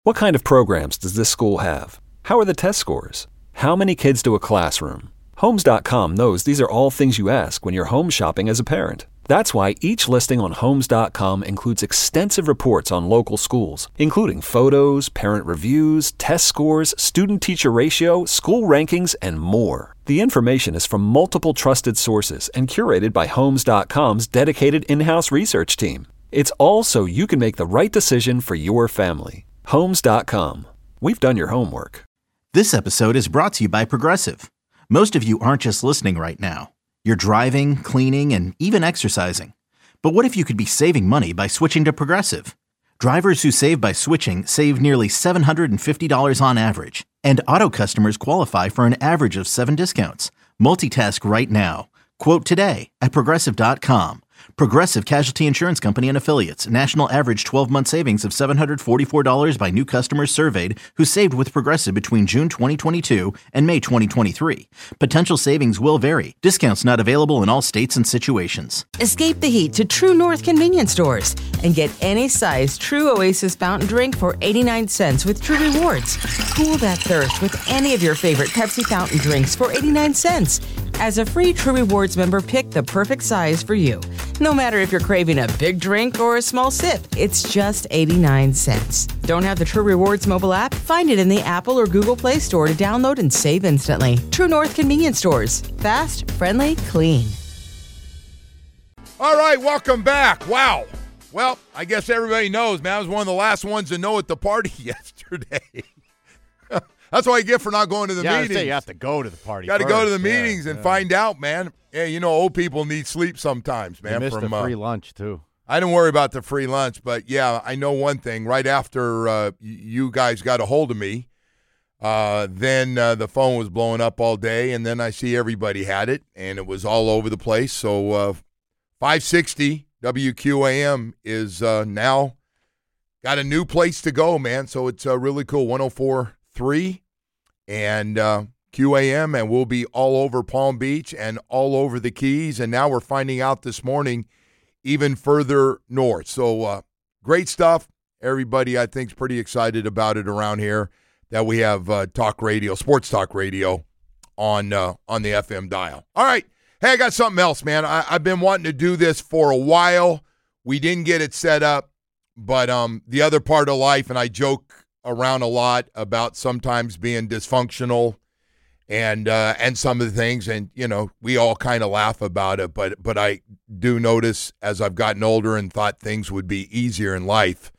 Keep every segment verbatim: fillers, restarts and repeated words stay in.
What kind of programs does this school have? How are the test scores? How many kids do a classroom? Homes dot com knows these are all things you ask when you're home shopping as a parent. That's why each listing on Homes dot com includes extensive reports on local schools, including photos, parent reviews, test scores, student-teacher ratio, school rankings, and more. The information is from multiple trusted sources and curated by Homes dot com's dedicated in-house research team. It's all so you can make the right decision for your family. Homes dot com. We've done your homework. This episode is brought to you by Progressive. Most of you aren't just listening right now. You're driving, cleaning, and even exercising. But what if you could be saving money by switching to Progressive? Drivers who save by switching save nearly seven hundred fifty dollars on average. And auto customers qualify for an average of seven discounts. Multitask right now. Quote today at Progressive dot com. Progressive Casualty Insurance Company and Affiliates. National average twelve-month savings of seven hundred forty-four dollars by new customers surveyed who saved with Progressive between June twenty twenty-two and May twenty twenty-three. Potential savings will vary. Discounts not available in all states and situations. Escape the heat to True North convenience stores and get any size True Oasis fountain drink for eighty-nine cents with True Rewards. Cool that thirst with any of your favorite Pepsi fountain drinks for eighty-nine cents. As a free True Rewards member, pick the perfect size for you. No matter if you're craving a big drink or a small sip, it's just eighty-nine cents. Don't have the True Rewards mobile app? Find it in the Apple or Google Play Store to download and save instantly. True North convenience stores. Fast, friendly, clean. All right, welcome back. Wow. Well, I guess everybody knows, man. I was one of the last ones to know at the party yesterday. That's what I get for not going to the yeah, meetings. I say you have to go to the party. Got to go to the yeah, meetings and yeah. find out, man. Yeah, you know, old people need sleep sometimes, man. You missed from, the free uh, lunch, too. I didn't worry about the free lunch, but, yeah, I know one thing. Right after uh, you guys got a hold of me, uh, then uh, the phone was blowing up all day, and then I see everybody had it, and it was all over the place. So uh, five sixty W Q A M is uh, now got a new place to go, man. So it's uh, really cool, one oh four point three. And uh, Q A M, and we'll be all over Palm Beach and all over the Keys. And now we're finding out this morning even further north. So uh, great stuff. Everybody, I think, is pretty excited about it around here that we have uh, talk radio, sports talk radio on uh, on the F M dial. All right. Hey, I got something else, man. I, I've been wanting to do this for a while. We didn't get it set up, but um, the other part of life, and I joke around a lot about sometimes being dysfunctional and uh, and some of the things, and you know we all kind of laugh about it, but but I do notice as I've gotten older and thought things would be easier in life,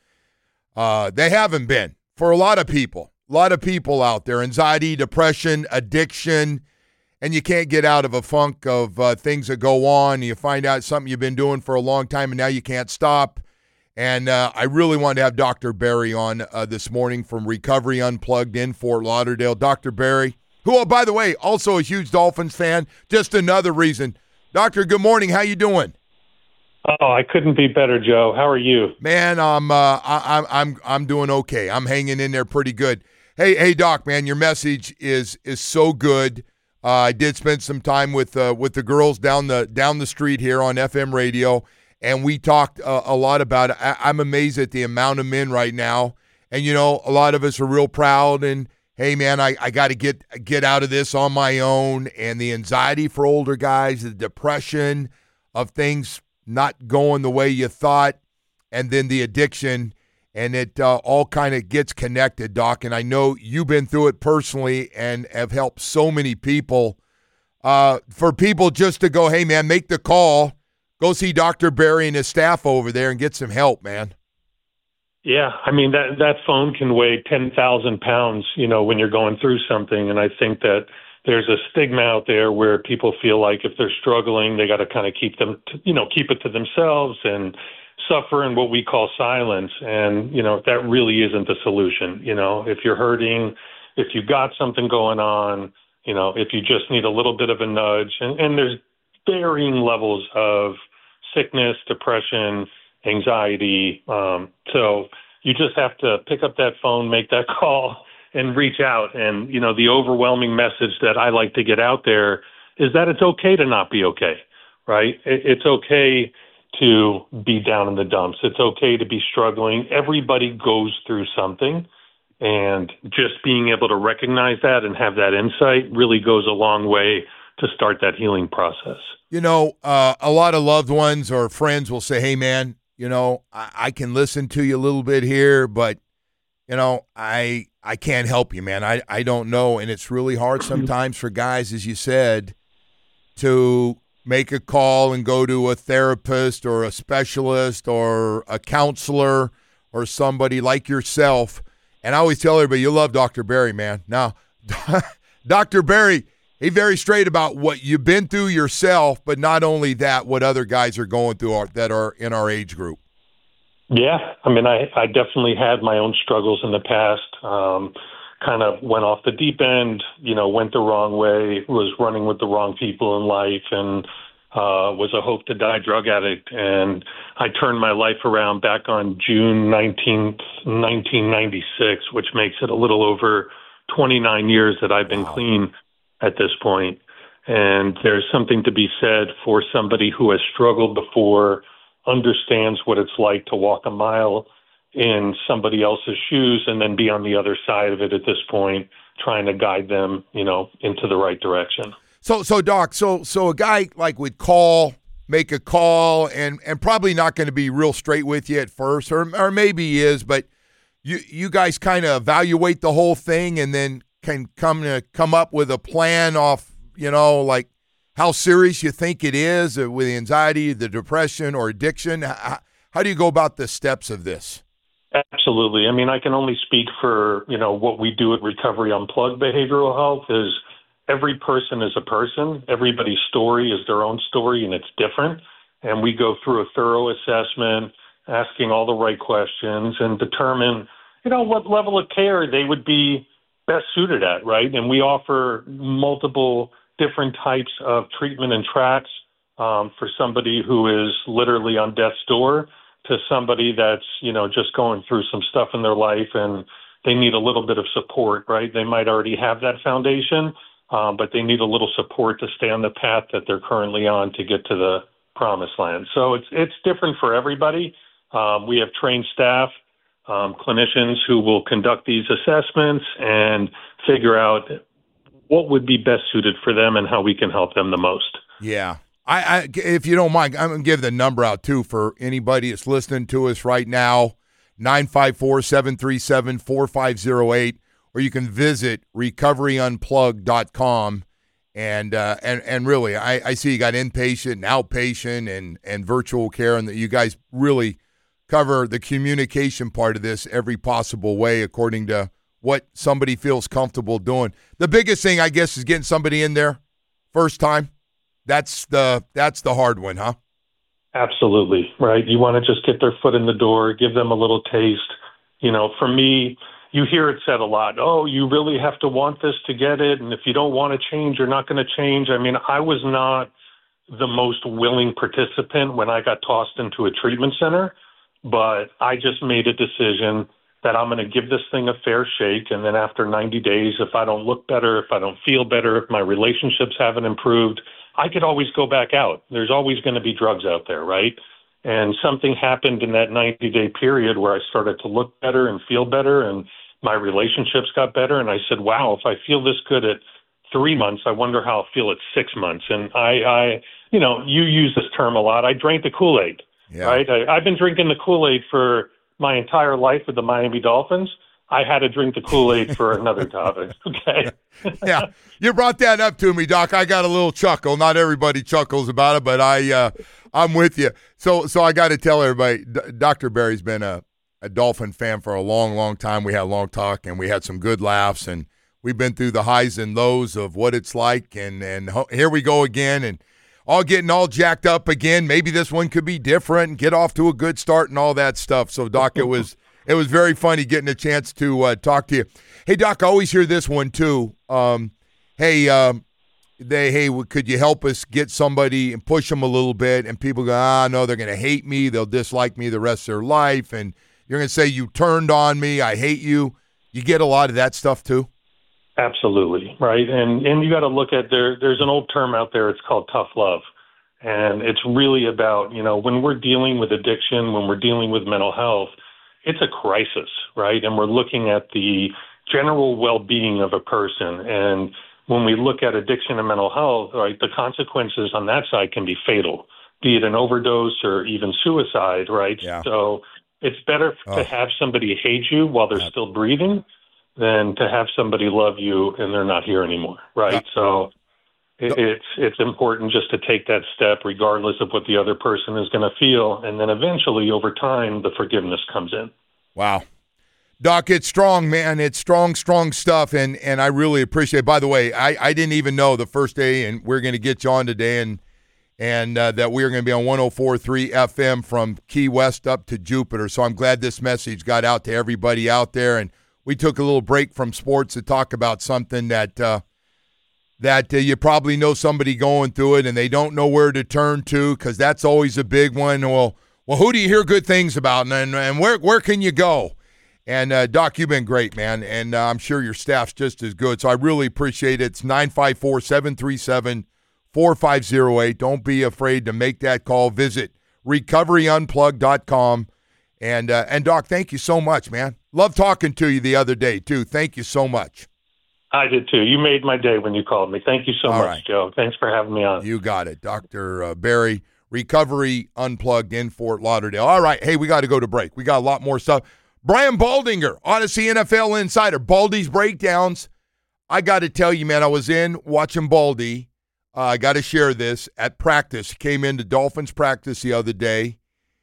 uh, they haven't been for a lot of people. A lot of people out there, anxiety, depression, addiction, and you can't get out of a funk of uh, things that go on. And you find out something you've been doing for a long time, and now you can't stop. And uh, I really wanted to have Doctor Barry on uh, this morning from Recovery Unplugged in Fort Lauderdale. Doctor Barry, who, oh, by the way, also a huge Dolphins fan, just another reason. Doctor, good morning. How you doing? Oh, I couldn't be better, Joe. How are you? Man, I'm uh, I, I'm I'm I'm doing okay. I'm hanging in there pretty good. Hey, hey, Doc, man, your message is is so good. Uh, I did spend some time with uh, with the girls down the down the street here on F M radio. And we talked uh, a lot about it. I- I'm amazed at the amount of men right now. And, you know, a lot of us are real proud. And, hey, man, I, I got to get get out of this on my own. And the anxiety for older guys, the depression of things not going the way you thought, and then the addiction. And it uh, all kind of gets connected, Doc. And I know you've been through it personally and have helped so many people. Uh, for people just to go, hey, man, make the call. Go see Doctor Barry and his staff over there and get some help, man. Yeah, I mean, that that phone can weigh ten thousand pounds, you know, when you're going through something. And I think that there's a stigma out there where people feel like if they're struggling, they got to kind of keep them, to, you know, keep it to themselves and suffer in what we call silence. And, you know, that really isn't the solution. You know, if you're hurting, if you got something going on, you know, if you just need a little bit of a nudge, and, and there's varying levels of sickness, depression, anxiety. Um, so you just have to pick up that phone, make that call, and reach out. And, you know, the overwhelming message that I like to get out there is that it's okay to not be okay, right? It's okay to be down in the dumps. It's okay to be struggling. Everybody goes through something. And just being able to recognize that and have that insight really goes a long way to start that healing process. You know, uh, a lot of loved ones or friends will say, hey, man, you know, I, I can listen to you a little bit here, but, you know, I I can't help you, man. I, I don't know. And it's really hard sometimes for guys, as you said, to make a call and go to a therapist or a specialist or a counselor or somebody like yourself. And I always tell everybody, you love Doctor Berry, man. Now, Doctor Berry, he's very straight about what you've been through yourself, but not only that, what other guys are going through are, that are in our age group. Yeah, I mean, I, I definitely had my own struggles in the past. Um, kind of went off the deep end, you know, went the wrong way, was running with the wrong people in life, and uh, was a hope-to-die drug addict. And I turned my life around back on June nineteenth, nineteen ninety-six, which makes it a little over twenty-nine years that I've been wow. clean at this point. And there's something to be said for somebody who has struggled before, understands what it's like to walk a mile in somebody else's shoes and then be on the other side of it at this point, trying to guide them, you know, into the right direction. So, so Doc, so so a guy like would call, make a call, and and probably not going to be real straight with you at first, or or maybe he is, but you you guys kind of evaluate the whole thing and then can come to come up with a plan off, you know, like how serious you think it is with the anxiety, the depression, or addiction. How, how do you go about the steps of this? Absolutely. I mean, I can only speak for, you know, what we do at Recovery Unplugged Behavioral Health is every person is a person. Everybody's story is their own story, and it's different. And we go through a thorough assessment, asking all the right questions, and determine, you know, what level of care they would be best suited at, right? And we offer multiple different types of treatment and tracks um, for somebody who is literally on death's door to somebody that's, you know, just going through some stuff in their life and they need a little bit of support, right? They might already have that foundation, um, but they need a little support to stay on the path that they're currently on to get to the promised land. So it's it's different for everybody. Um, we have trained staff, um, clinicians who will conduct these assessments and figure out what would be best suited for them and how we can help them the most. Yeah. I, I if you don't mind, I'm going to give the number out, too, for anybody that's listening to us right now, nine five four, seven three seven, four five zero eight, or you can visit recovery unplugged dot com. And uh, and and really, I, I see you got inpatient and outpatient and, and virtual care, and that you guys really cover the communication part of this every possible way according to what somebody feels comfortable doing. The biggest thing, I guess, is getting somebody in there first time. That's the that's the hard one, huh? Absolutely, right? You want to just get their foot in the door, give them a little taste. You know, for me, you hear it said a lot, oh, you really have to want this to get it, and if you don't want to change, you're not going to change. I mean, I was not the most willing participant when I got tossed into a treatment center, but I just made a decision that I'm going to give this thing a fair shake, and then after ninety days, if I don't look better, if I don't feel better, if my relationships haven't improved, I could always go back out. There's always going to be drugs out there, right? And something happened in that ninety-day period where I started to look better and feel better, and my relationships got better. And I said, wow, if I feel this good at three months, I wonder how I'll feel at six months. And I, I you know, you use this term a lot. I drank the Kool-Aid, yeah. right? I, I've been drinking the Kool-Aid for my entire life with the Miami Dolphins. I had to drink the Kool-Aid for another topic, okay? Yeah, you brought that up to me, Doc. I got a little chuckle. Not everybody chuckles about it, but I, uh, I'm with you. So so I got to tell everybody, D- Doctor Berry's been a, a Dolphin fan for a long, long time. We had a long talk, and we had some good laughs, and we've been through the highs and lows of what it's like, and, and ho- here we go again, and all getting all jacked up again. Maybe this one could be different and get off to a good start and all that stuff. So, Doc, it was – It was very funny getting a chance to uh, talk to you. Hey, Doc, I always hear this one too. Um, hey, um, they, hey, could you help us get somebody and push them a little bit? And people go, ah, no, they're going to hate me. They'll dislike me the rest of their life. And you're going to say you turned on me. I hate you. You get a lot of that stuff too? Absolutely, right. And and you got to look at there. There's an old term out there. It's called tough love. And it's really about, you know, when we're dealing with addiction, when we're dealing with mental health, it's a crisis, right? And we're looking at the general well-being of a person. And when we look at addiction and mental health, right, the consequences on that side can be fatal, be it an overdose or even suicide, right? Yeah. So it's better Oh. to have somebody hate you while they're Yeah. still breathing than to have somebody love you and they're not here anymore, right? Yeah. So it, it's it's important just to take that step regardless of what the other person is going to feel. And then eventually, over time, the forgiveness comes in. Wow. Doc, it's strong, man. It's strong, strong stuff, and and I really appreciate it. By the way, I, I didn't even know the first day, and we're going to get you on today, and and uh, that we are going to be on one oh four point three F M from Key West up to Jupiter. So I'm glad this message got out to everybody out there, and we took a little break from sports to talk about something that uh, that uh, you probably know somebody going through it, and they don't know where to turn to, because that's always a big one. Well, well, who do you hear good things about, and and where where can you go? And, uh, Doc, you've been great, man, and uh, I'm sure your staff's just as good, so I really appreciate it. It's nine five four, seven three seven, four five zero eight. Don't be afraid to make that call. Visit recovery unplugged dot com. And, uh, and Doc, thank you so much, man. Love talking to you the other day, too. Thank you so much. I did, too. You made my day when you called me. Thank you so All much, right. Joe. Thanks for having me on. You got it. Doctor Uh, Barry, Recovery Unplugged in Fort Lauderdale. All right, hey, we got to go to break. We got a lot more stuff. Brian Baldinger, Odyssey N F L Insider, Baldy's Breakdowns. I got to tell you, man, I was in watching Baldy. Uh, I got to share this at practice. He came into Dolphins practice the other day,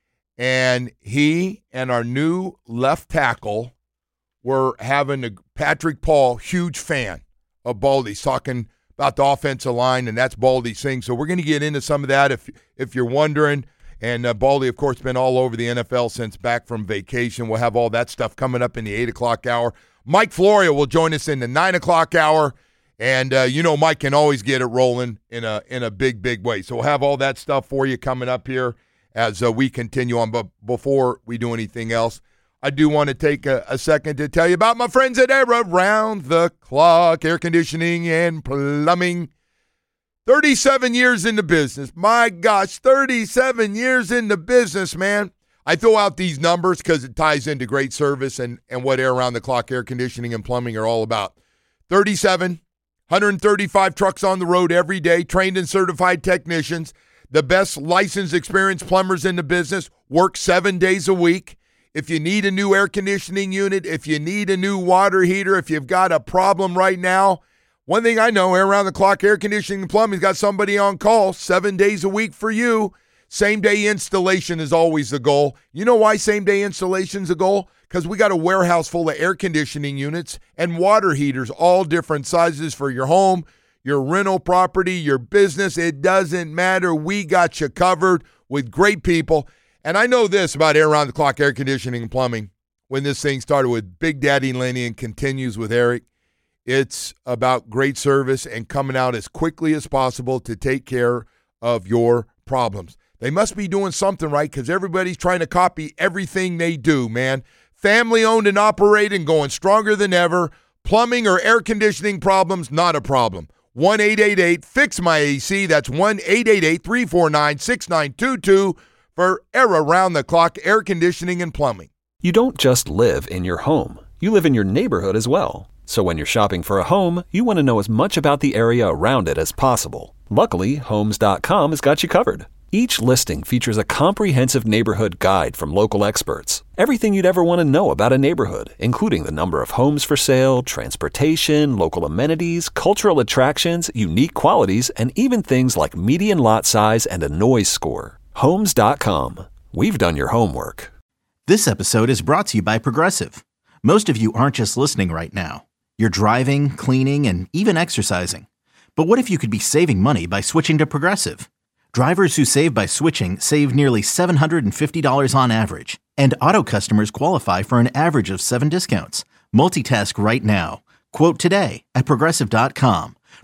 and he and our new left tackle were having a Patrick Paul, huge fan of Baldy's, talking about the offensive line, and that's Baldy's thing. So we're going to get into some of that if if you're wondering. And uh, Baldy, of course, been all over the N F L since back from vacation. We'll have all that stuff coming up in the eight o'clock hour. Mike Florio will join us in the nine o'clock hour. And, uh, you know, Mike can always get it rolling in a in a big, big way. So we'll have all that stuff for you coming up here as uh, we continue on. But before we do anything else, I do want to take a, a second to tell you about my friends at Era Round the Clock Air Conditioning and Plumbing. thirty-seven years in the business. My gosh, thirty-seven years in the business, man. I throw out these numbers because it ties into great service and, and what Air Around the Clock Air Conditioning and Plumbing are all about. thirty-seven, one hundred thirty-five trucks on the road every day, trained and certified technicians, the best licensed, experienced plumbers in the business, work seven days a week. If you need a new air conditioning unit, if you need a new water heater, if you've got a problem right now, one thing I know, Air Around the Clock Air Conditioning and Plumbing's got somebody on call seven days a week for you. Same-day installation is always the goal. You know why same-day installation is a goal? Because we got a warehouse full of air conditioning units and water heaters, all different sizes for your home, your rental property, your business. It doesn't matter. We got you covered with great people. And I know this about Air Around the Clock Air Conditioning and Plumbing. When this thing started with Big Daddy Lenny and continues with Eric, it's about great service and coming out as quickly as possible to take care of your problems. They must be doing something right because everybody's trying to copy everything they do, man. Family-owned and operated and going stronger than ever. Plumbing or air conditioning problems, not a problem. one eight eight eight, fix my A C. That's one eight eight eight, three four nine, six nine two two for Air Around the Clock Air Conditioning and Plumbing. You don't just live in your home. You live in your neighborhood as well. So when you're shopping for a home, you want to know as much about the area around it as possible. Luckily, Homes dot com has got you covered. Each listing features a comprehensive neighborhood guide from local experts. Everything you'd ever want to know about a neighborhood, including the number of homes for sale, transportation, local amenities, cultural attractions, unique qualities, and even things like median lot size and a noise score. Homes dot com. We've done your homework. This episode is brought to you by Progressive. Most of you aren't just listening right now. You're driving, cleaning, and even exercising. But what if you could be saving money by switching to Progressive? Drivers who save by switching save nearly seven hundred fifty dollars on average. And auto customers qualify for an average of seven discounts. Multitask right now. Quote today at Progressive dot com.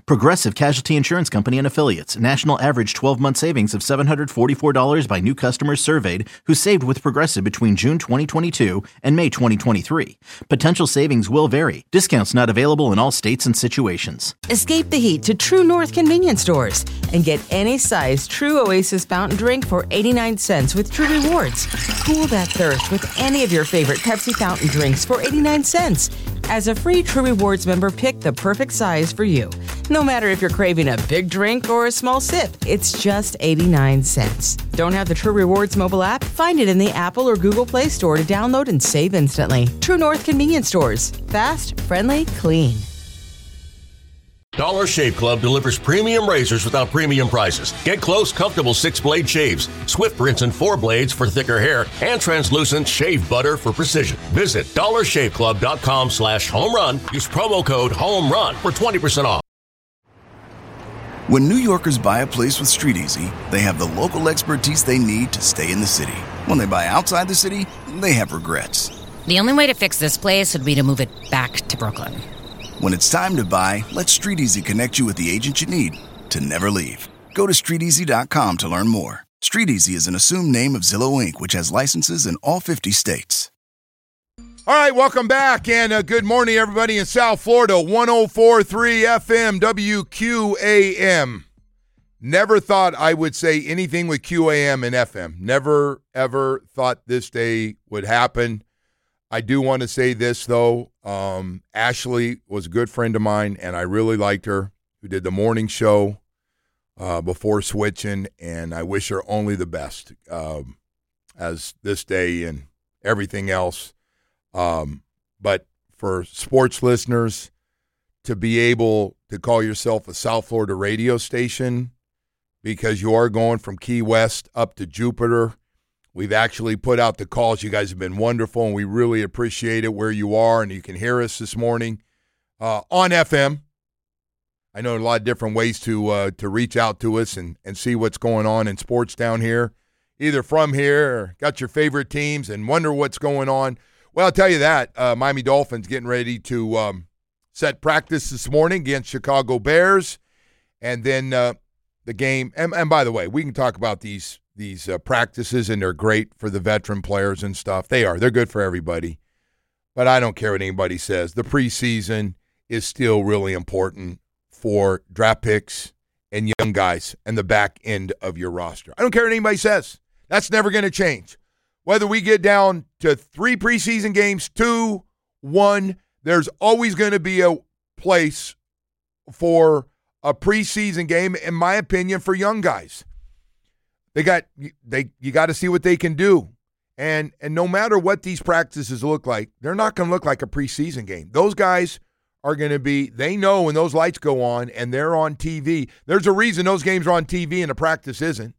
Progressive Casualty Insurance Company and Affiliates. National average twelve-month savings of seven hundred forty-four dollars by new customers surveyed who saved with Progressive between June twenty twenty-two and May twenty twenty-three. Potential savings will vary. Discounts not available in all states and situations. Escape the heat to True North convenience stores and get any size True Oasis fountain drink for eighty-nine cents with True Rewards. Cool that thirst with any of your favorite Pepsi fountain drinks for eighty-nine cents. As a free True Rewards member, pick the perfect size for you. No matter if you're craving a big drink or a small sip, it's just eighty-nine cents. Don't have the True Rewards mobile app? Find it in the Apple or Google Play Store to download and save instantly. True North convenience stores. Fast, friendly, clean. Dollar Shave Club delivers premium razors without premium prices. Get close, comfortable six-blade shaves, swift rinse and four blades for thicker hair, and translucent shave butter for precision. Visit dollar shave club dot com slash home run. Use promo code HOMERUN for twenty percent off. When New Yorkers buy a place with StreetEasy, they have the local expertise they need to stay in the city. When they buy outside the city, they have regrets. The only way to fix this place would be to move it back to Brooklyn. When it's time to buy, let StreetEasy connect you with the agent you need to never leave. Go to street easy dot com to learn more. StreetEasy is an assumed name of Zillow Incorporated, which has licenses in all fifty states. All right, welcome back, and uh, good morning, everybody in South Florida. one oh four point three F M W Q A M. Never thought I would say anything with Q A M and F M. Never, ever thought this day would happen. I do want to say this, though. Um, Ashley was a good friend of mine, and I really liked her, who did the morning show uh, before switching, and I wish her only the best um, as this day and everything else. Um, but for sports listeners, to be able to call yourself a South Florida radio station because you are going from Key West up to Jupiter. We've actually put out the calls. You guys have been wonderful, and we really appreciate it where you are, and you can hear us this morning uh, on F M. I know a lot of different ways to uh, to reach out to us and, and see what's going on in sports down here, either from here or got your favorite teams and wonder what's going on. Well, I'll tell you that. Uh, Miami Dolphins getting ready to um, set practice this morning against Chicago Bears, and then uh, the game. And, and by the way, we can talk about these these uh, practices, and they're great for the veteran players and stuff. They are. They're good for everybody. But I don't care what anybody says. The preseason is still really important for draft picks and young guys and the back end of your roster. I don't care what anybody says. That's never going to change. Whether we get down to three preseason games, two, one, there's always going to be a place for a preseason game, in my opinion, for young guys. They got they you got to see what they can do. And and no matter what these practices look like, they're not going to look like a preseason game. Those guys are going to be, they know when those lights go on and they're on T V. There's a reason those games are on T V and the practice isn't.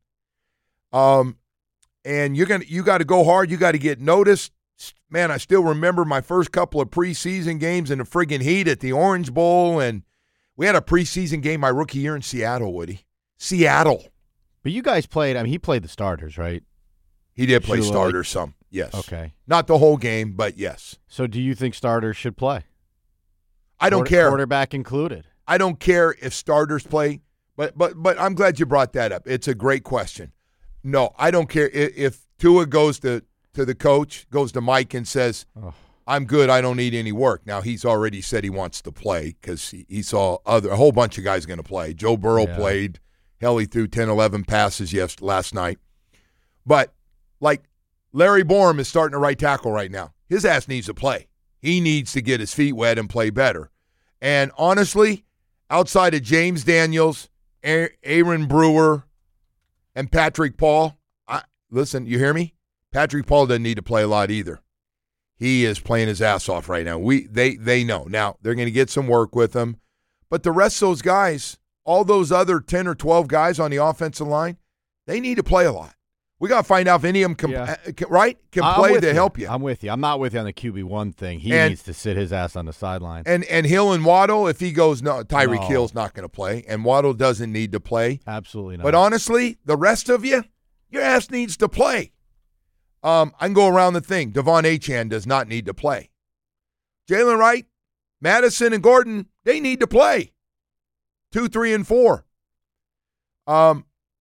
Um, and you're gonna you got to go hard. You got to get noticed. Man, I still remember my first couple of preseason games in the friggin' heat at the Orange Bowl, and we had a preseason game my rookie year in Seattle, Woody. Seattle. But you guys played, I mean, he played the starters, right? He did play Shula, starters some, yes. Okay. Not the whole game, but yes. So do you think starters should play? I don't Quarter, care. Quarterback included. I don't care if starters play, but but but I'm glad you brought that up. It's a great question. No, I don't care if, if Tua goes to, to the coach, goes to Mike and says, oh. I'm good, I don't need any work. Now, he's already said he wants to play because he, he saw other a whole bunch of guys going to play. Joe Burrow yeah. played. Hell, he threw ten, eleven passes yes, last night. But, like, Larry Borum is starting to right tackle right now. His ass needs to play. He needs to get his feet wet and play better. And, honestly, outside of James Daniels, Aaron Brewer, and Patrick Paul, I, listen, you hear me? Patrick Paul doesn't need to play a lot either. He is playing his ass off right now. We They, they know. Now, they're going to get some work with him. But the rest of those guys, all those other ten or twelve guys on the offensive line, they need to play a lot. We got to find out if any of them can, yeah. can, right, can I'm play to you. help you. I'm with you. I'm not with you on the Q B one thing. He and, needs to sit his ass on the sideline. And and Hill and Waddle, if he goes, no, Tyreek no. Hill's not going to play, and Waddle doesn't need to play. Absolutely not. But honestly, the rest of you, your ass needs to play. Um, I can go around the thing. Devon Achane does not need to play. Jalen Wright, Madison, and Gordon, they need to play. two, three, and four. Um,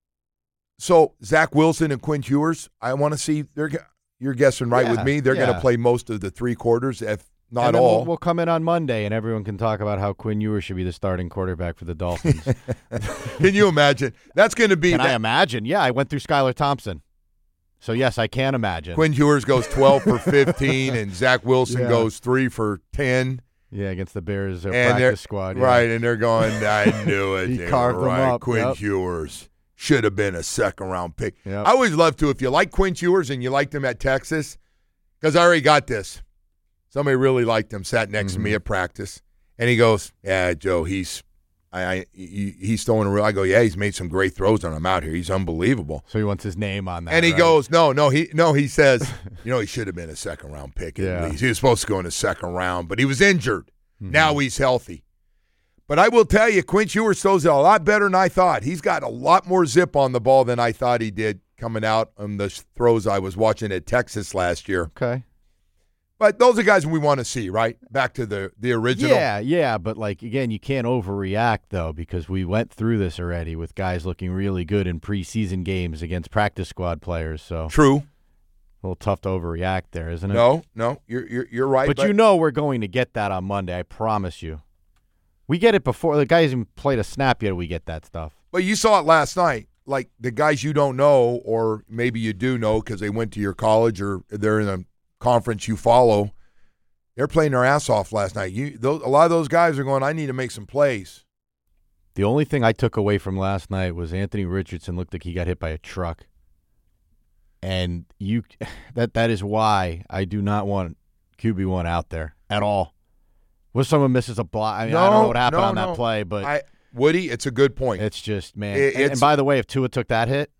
so Zach Wilson and Quinn Ewers, I want to see. They're you're guessing right Yeah, with me. They're yeah. going to play most of the three quarters, if not and then all. We'll, we'll come in on Monday, and everyone can talk about how Quinn Ewers should be the starting quarterback for the Dolphins. Can you imagine? That's going to be. Can that, I imagine? Yeah, I went through Skylar Thompson. So, yes, I can imagine. Quinn Ewers goes twelve for fifteen, and Zach Wilson Yeah. goes three for ten. Yeah, against the Bears, their And they're- practice squad. Yeah. Right, and they're going, I knew it. He They were carved them right. up, Quinn yep. Ewers should have been a second-round pick. Yep. I always love to, if you like Quinn Ewers and you liked him at Texas, because I already got this. Somebody really liked him, sat next Mm-hmm. to me at practice, and he goes, yeah, Joe, he's I, I he, he's throwing a real – I go, yeah, he's made some great throws when I'm out here. He's unbelievable. So he wants his name on that. And he right? goes, no, no, he no, he says, you know, he should have been a second-round pick at Yeah. least. He was supposed to go in the second round, but he was injured. Mm-hmm. Now he's healthy. But I will tell you, Quinn Ewers throws it a lot better than I thought. He's got a lot more zip on the ball than I thought he did coming out on the throws I was watching at Texas last year. Okay. But those are guys we want to see, right? Back to the, the original. Yeah, yeah, but like again, you can't overreact though because we went through this already with guys looking really good in preseason games against practice squad players. So True. a little tough to overreact there, isn't it? No, no, you're you're, you're right. But, you know we're going to get that on Monday. I promise you. We get it before the guys even played a snap yet. We get that stuff. But you saw it last night. Like the guys you don't know, or maybe you do know because they went to your college or they're in a conference you follow. They're playing their ass off last night. You, those, a lot of those guys are going, I need to make some plays. The only thing I took away from last night was Anthony Richardson looked like he got hit by a truck. And you that that is why I do not want Q B one out there at all. What if someone misses a block? I mean, no, I don't know what happened no, on that no. play, but I, Woody, it's a good point. it's just, man. It- and, it's- and by the way, if Tua took that hit,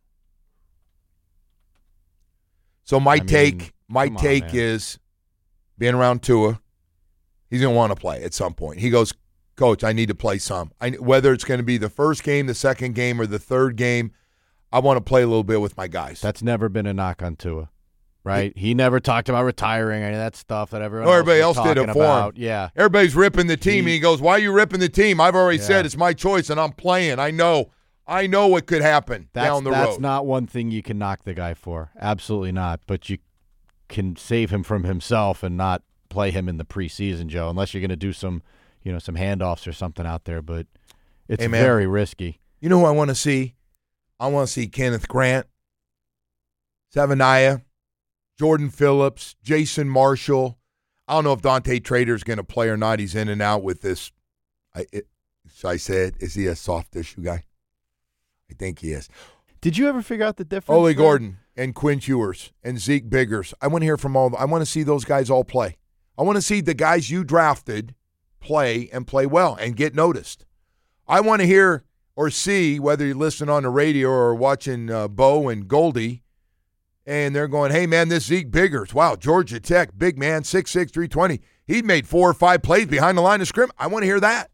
So my I mean, take, my come on, take man. is, being around Tua, he's going to want to play at some point. He goes, Coach, I need to play some. I, whether it's going to be the first game, the second game, or the third game, I want to play a little bit with my guys. that's never been a knock on Tua, right? He never talked about retiring or any of that stuff that everyone No, everybody else, else was did it talking for him. about. Yeah. Everybody's ripping the team, He- and he goes, why are you ripping the team? I've already Yeah. said it's my choice, and I'm playing. I know. I know what could happen That's, down the that's road. not one thing you can knock the guy for. Absolutely not. But you can save him from himself and not play him in the preseason, Joe, unless you're going to do some, you know, some handoffs or something out there. But it's Hey, man. very risky. You know who I want to see? I want to see Kenneth Grant, Savaniah, Jordan Phillips, Jason Marshall. I don't know if Dante Trader's going to play or not. He's in and out with this. I, it, so I said, is he a soft tissue guy? I think he is. Did you ever figure out the difference? Ole there? Gordon and Quinn Ewers and Zeke Biggers. I want to hear from all. I want to see those guys all play. I want to see the guys you drafted play and play well and get noticed. I want to hear or see, whether you're listening on the radio or watching uh, Bo and Goldie, and they're going, hey, man, this Zeke Biggers, wow, Georgia Tech, big man, six six, three twenty. He made four or five plays behind the line of scrimmage. I want to hear that.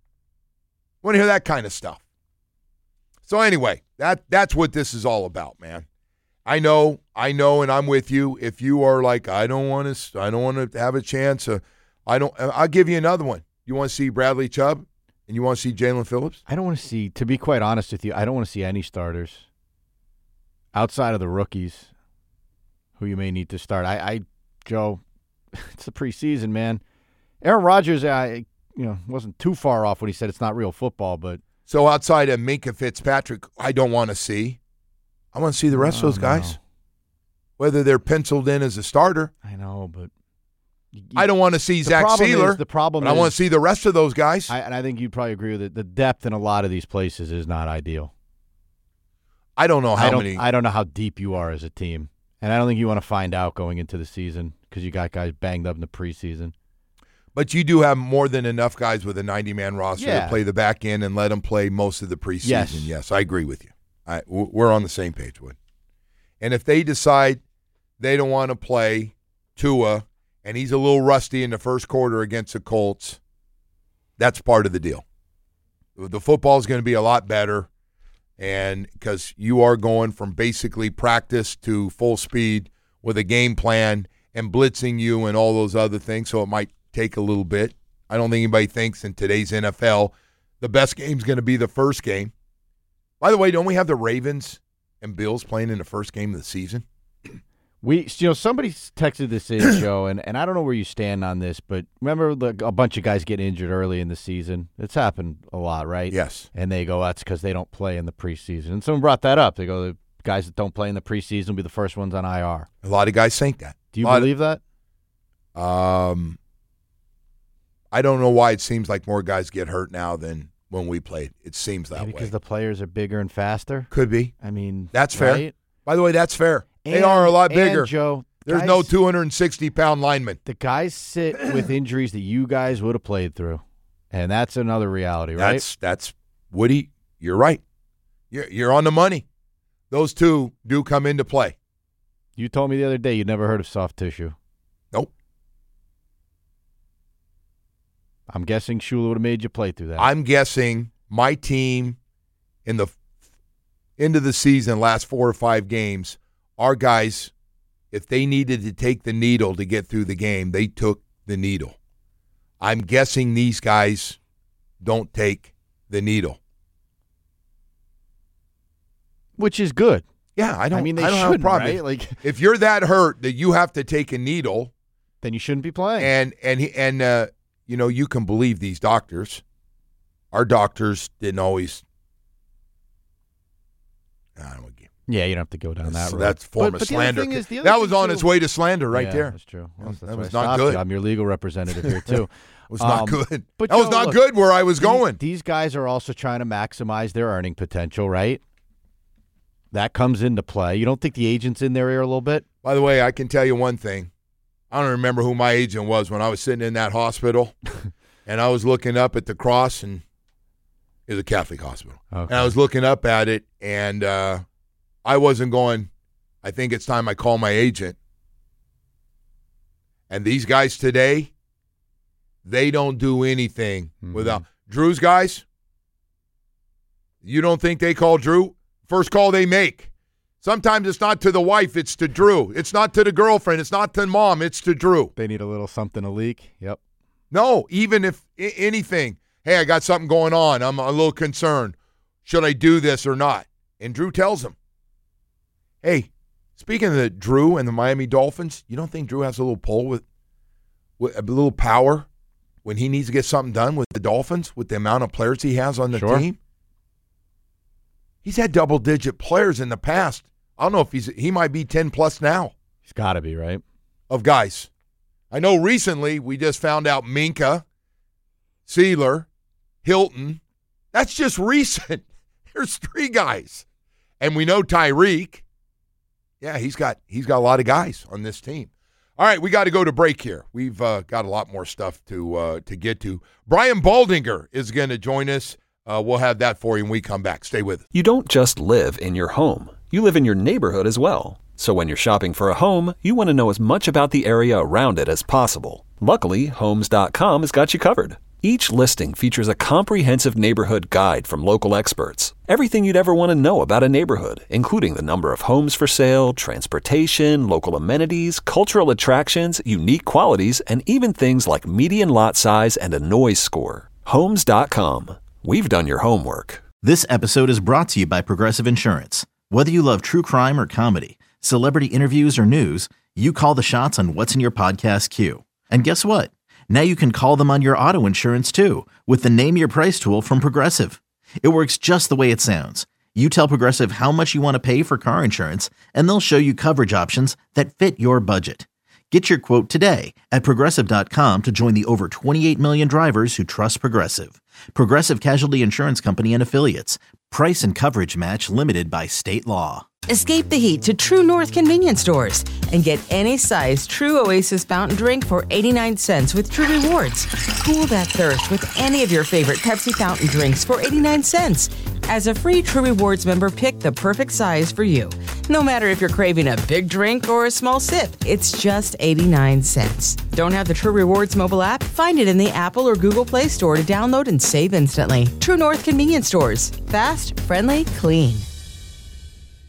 I want to hear that kind of stuff. So anyway, that that's what this is all about, man. I know, I know, and I'm with you. If you are like, I don't want to, I don't want to have a chance. Uh, I don't. I'll give you another one. You want to see Bradley Chubb, and you want to see Jalen Phillips? I don't want to see, to be quite honest with you, I don't want to see any starters outside of the rookies who you may need to start. I, I Joe, it's the preseason, man. Aaron Rodgers, I, you know, wasn't too far off when he said it's not real football, but So outside of Minka Fitzpatrick, I don't want to see. I want to see the rest No, of those guys, no. whether they're penciled in as a starter. I know, but you- I don't want to see the Zach problem Sealer. is- the problem but I want is- to see the rest of those guys. I, and I think you'd probably agree with it. The depth in a lot of these places is not ideal. I don't know how I don't, many. I don't know how deep you are as a team, and I don't think you want to find out going into the season because you got guys banged up in the preseason. But you do have more than enough guys with a ninety-man roster Yeah. to play the back end and let them play most of the preseason. Yes. Yes, I agree with you. I, w- we're on the same page, Wood. And if they decide they don't want to play Tua and he's a little rusty in the first quarter against the Colts, that's part of the deal. The football is going to be a lot better, and because you are going from basically practice to full speed with a game plan and blitzing you and all those other things, so it might take a little bit. I don't think anybody thinks in today's N F L the best game's going to be the first game. By the way, don't we have the Ravens and Bills playing in the first game of the season? We, you know, somebody texted this in, Joe, and, and I don't know where you stand on this, but remember the, a bunch of guys get injured early in the season? It's happened a lot, right? Yes. And they go, that's because they don't play in the preseason. And someone brought that up. They go, the guys that don't play in the preseason will be the first ones on I R. A lot of guys think that. Do you believe of, that? Um, I don't know why it seems like more guys get hurt now than when we played. It seems that Maybe way. Because the players are bigger and faster? Could be. I mean, that's fair. Right? By the way, that's fair. And, they are a lot bigger. And, Joe, There's guys, no two hundred sixty pound lineman. The guys sit with injuries that you guys would have played through, and that's another reality, right? That's that's Woody. You're right. You're you're on the money. Those two do come into play. You told me the other day you'd never heard of soft tissue. Nope. I'm guessing Shula would have made you play through that. I'm guessing my team in the end of the season, last four or five games, our guys, if they needed to take the needle to get through the game, they took the needle. I'm guessing these guys don't take the needle. Which is good. Yeah, I don't, I mean, they I don't have a problem. Right? Like, if you're that hurt that you have to take a needle, then you shouldn't be playing. And, and, and uh, you know, you can believe these doctors. Our doctors didn't always. I don't get. Yeah, you don't have to go down that's, that road. That's form but, of but slander. Is, that was on too, its way to slander right yeah, there. That's true. Well, that's that was not good. You. I'm your legal representative here, too. It was not um, good. But that Joe, was not look, good where I was these, going. These guys are also trying to maximize their earning potential, right? That comes into play. You don't think the agent's in their ear a little bit? By the way, I can tell you one thing. I don't remember who my agent was when I was sitting in that hospital, and I was looking up at the cross, and it was a Catholic hospital. Okay. And I was looking up at it, and uh, I wasn't going, I think it's time I call my agent. And these guys today, they don't do anything mm-hmm. without Drew's guys. You don't think they call Drew? First call they make. Sometimes it's not to the wife, it's to Drew. It's not to the girlfriend, it's not to mom, it's to Drew. They need a little something to leak. Yep. No, even if I- anything, hey, I got something going on. I'm a little concerned. Should I do this or not? And Drew tells him, hey, speaking of the Drew and the Miami Dolphins, you don't think Drew has a little pull with, with a little power when he needs to get something done with the Dolphins with the amount of players he has on the sure. team? He's had double-digit players in the past. I don't know if he's he might be ten plus now. He's got to be, right? Of guys. I know recently we just found out Minka, Sealer, Hilton. That's just recent. There's three guys. And we know Tyreek. Yeah, he's got he's got a lot of guys on this team. All right, we got to go to break here. We've uh, got a lot more stuff to uh, to get to. Brian Baldinger is going to join us. Uh, we'll have that for you when we come back. Stay with us. You don't just live in your home. You live in your neighborhood as well. So when you're shopping for a home, you want to know as much about the area around it as possible. Luckily, Homes dot com has got you covered. Each listing features a comprehensive neighborhood guide from local experts. Everything you'd ever want to know about a neighborhood, including the number of homes for sale, transportation, local amenities, cultural attractions, unique qualities, and even things like median lot size and a noise score. Homes dot com. We've done your homework. This episode is brought to you by Progressive Insurance. Whether you love true crime or comedy, celebrity interviews or news, you call the shots on what's in your podcast queue. And guess what? Now you can call them on your auto insurance too with the Name Your Price tool from Progressive. It works just the way it sounds. You tell Progressive how much you want to pay for car insurance, and they'll show you coverage options that fit your budget. Get your quote today at Progressive dot com to join the over twenty-eight million drivers who trust Progressive. Progressive Casualty Insurance Company and Affiliates. Price and coverage match limited by state law. Escape the heat to True North convenience stores and get any size True Oasis fountain drink for eighty-nine cents with True Rewards. Cool that thirst with any of your favorite Pepsi fountain drinks for eighty-nine cents. As a free True Rewards member, pick the perfect size for you. No matter if you're craving a big drink or a small sip, it's just eighty-nine cents. Don't have the True Rewards mobile app? Find it in the Apple or Google Play Store to download and save instantly. True North convenience stores. Fast, friendly, clean.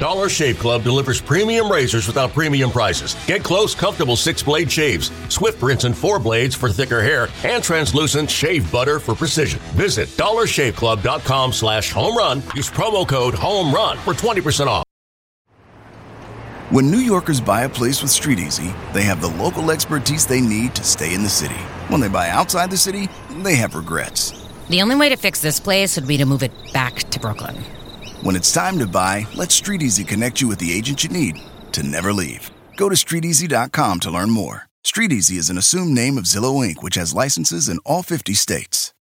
Dollar Shave Club delivers premium razors without premium prices. Get close, comfortable six-blade shaves, Swift rinse and four blades for thicker hair, and translucent shave butter for precision. Visit dollar shave club dot com slash home run. Use promo code HOMERUN for twenty percent off. When New Yorkers buy a place with Street Easy, they have the local expertise they need to stay in the city. When they buy outside the city, they have regrets. The only way to fix this place would be to move it back to Brooklyn. When it's time to buy, let Street Easy connect you with the agent you need to never leave. Go to street easy dot com to learn more. Street Easy is an assumed name of Zillow Incorporated, which has licenses in all fifty states.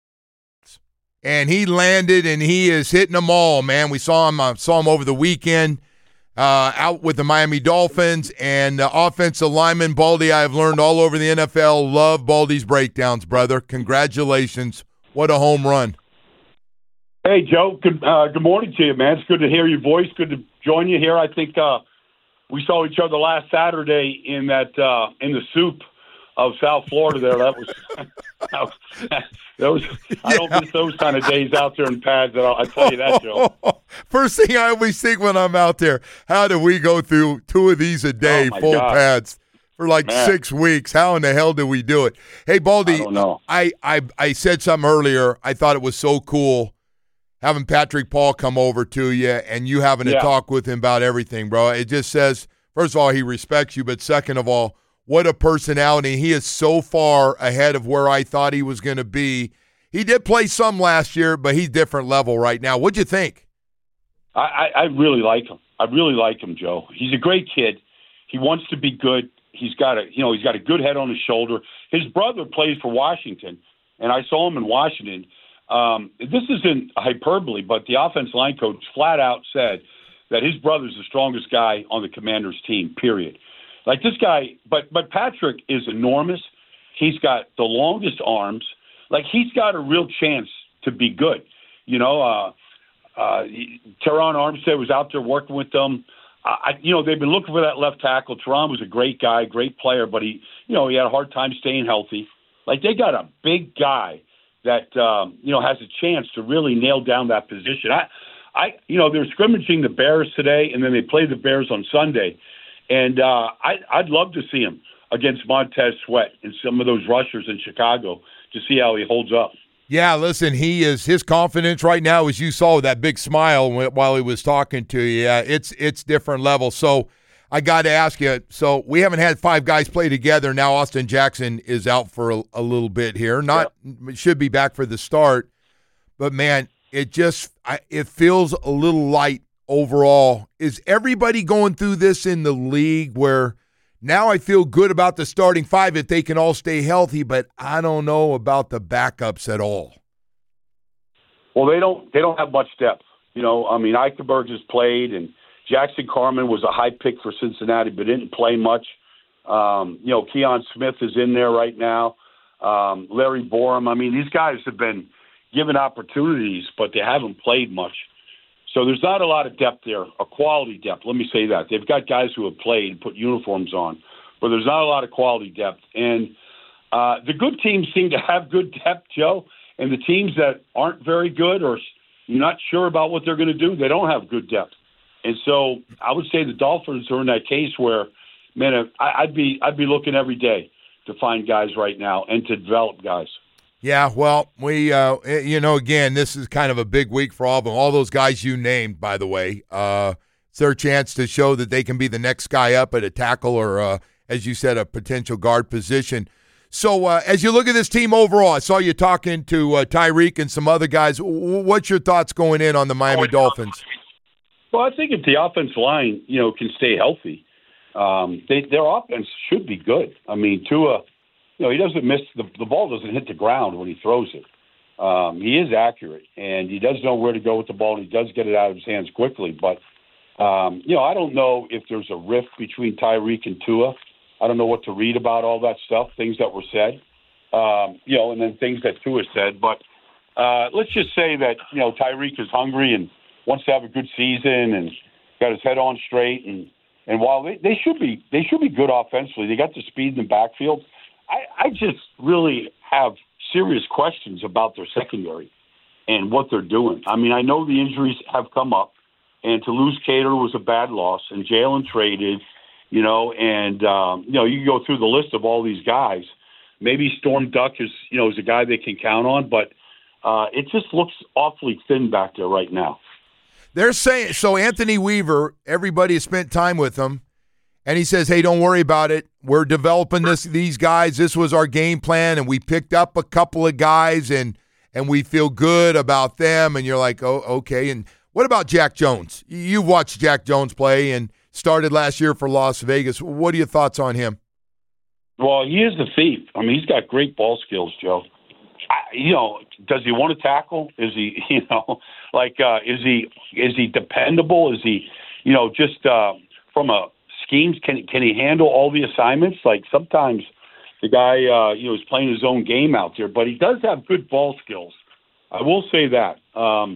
And he landed, and he is hitting them all, man. We saw him, uh, saw him over the weekend uh, out with the Miami Dolphins, and uh, offensive lineman Baldy. I've learned all over the N F L, love Baldy's breakdowns, brother. Congratulations. What a home run. Hey, Joe. Good uh, good morning to you, man. It's good to hear your voice. Good to join you here. I think uh, we saw each other last Saturday in that uh, in the soup of South Florida there. That was, that was, that was I don't miss those kind of days out there in pads. I'll, I tell you that, Joe. First thing I always think when I'm out there, how do we go through two of these a day, oh full God. pads? For like Man. six weeks. How in the hell do we do it? Hey, Baldy, I don't know. I, I, I said something earlier. I thought it was so cool having Patrick Paul come over to you and you having to Yeah. talk with him about everything, bro. It just says, first of all, he respects you, but second of all, what a personality. He is so far ahead of where I thought he was going to be. He did play some last year, but he's different level right now. What'd you think? I, I, I really like him. I really like him, Joe. He's a great kid. He wants to be good. He's got a, you know, he's got a good head on his shoulder. His brother plays for Washington, and I saw him in Washington. Um, this isn't hyperbole, but the offensive line coach flat out said that his brother's the strongest guy on the Commanders team, period. Like this guy, but but Patrick is enormous. He's got the longest arms. Like he's got a real chance to be good. You know, uh, uh, Teron Armstead was out there working with them. I, you know, they've been looking for that left tackle. Teron was a great guy, great player, but he, you know, he had a hard time staying healthy. Like they got a big guy that um, you know has a chance to really nail down that position. I, I, you know, they're scrimmaging the Bears today, and then they play the Bears on Sunday, and uh, I, I'd love to see him against Montez Sweat and some of those rushers in Chicago to see how he holds up. Yeah, listen, he is his confidence right now, as you saw with that big smile while he was talking to you. Yeah, it's it's different level. So I got to ask you. So we haven't had five guys play together. Now Austin Jackson is out for a, a little bit here. Not yep. Should be back for the start, but man, it just I, it feels a little light overall. Is everybody going through this in the league where? Now I feel good about the starting five if they can all stay healthy, but I don't know about the backups at all. Well, they don't they don't have much depth. You know, I mean, Eichenberg has played, and Jackson Carman was a high pick for Cincinnati, but didn't play much. Um, you know, Keon Smith is in there right now. Um, Larry Borum. I mean, these guys have been given opportunities, but they haven't played much. So there's not a lot of depth there, a quality depth. Let me say that. They've got guys who have played and put uniforms on, but there's not a lot of quality depth. And uh, the good teams seem to have good depth, Joe, and the teams that aren't very good or you're not sure about what they're going to do, they don't have good depth. And so I would say the Dolphins are in that case where, man, I, I'd be I'd be looking every day to find guys right now and to develop guys. Yeah, well, we, uh, you know, again, this is kind of a big week for all of them. All those guys you named, by the way, uh, it's their chance to show that they can be the next guy up at a tackle or, uh, as you said, a potential guard position. So uh, as you look at this team overall, I saw you talking to uh, Tyreek and some other guys. What's your thoughts going in on the Miami Dolphins? Well, I think if the offensive line, you know, can stay healthy, um, they, their offense should be good. I mean, Tua, you know, he doesn't miss the, the ball doesn't hit the ground when he throws it. Um, he is accurate, and he does know where to go with the ball, and he does get it out of his hands quickly. But, um, you know, I don't know if there's a rift between Tyreek and Tua. I don't know what to read about all that stuff, things that were said, um, you know, and then things that Tua said. But uh, let's just say that, you know, Tyreek is hungry and wants to have a good season and got his head on straight. And, and while they, they should be they should be good offensively, they got the speed in the backfield. I, I just really have serious questions about their secondary and what they're doing. I mean, I know the injuries have come up. and to lose Cater was a bad loss, and Jalen traded, you know, and, um, you know, you can go through the list of all these guys. Maybe Storm Duck is, you know, is a guy they can count on, but uh, it just looks awfully thin back there right now. They're saying, so Anthony Weaver, everybody has spent time with him, and he says, hey, don't worry about it. We're developing this these guys. This was our game plan, and we picked up a couple of guys, and and we feel good about them. And you're like, oh, okay. And what about Jack Jones? You've watched Jack Jones play and started last year for Las Vegas. What are your thoughts on him? Well, he is the thief. I mean, he's got great ball skills, Joe. I, you know, does he want to tackle? Is he, you know, like, uh, is he is he dependable? Is he, you know, just uh, from a schemes, can can he handle all the assignments? Like sometimes the guy, uh, you know, is playing his own game out there, but he does have good ball skills. I will say that. Um,